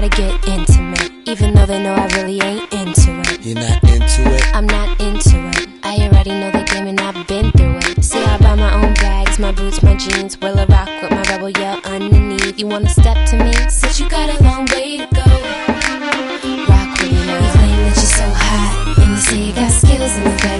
gotta get intimate, even though they know I really ain't into it. You're not into it? I'm not into it. I already know the game and I've been through it. See, I buy my own bags, my boots, my jeans. Will I rock with my rebel yell underneath? You wanna step to me? Since you got a long way to go, rock with me now. You claim that you're so hot, and you say you got skills in the back.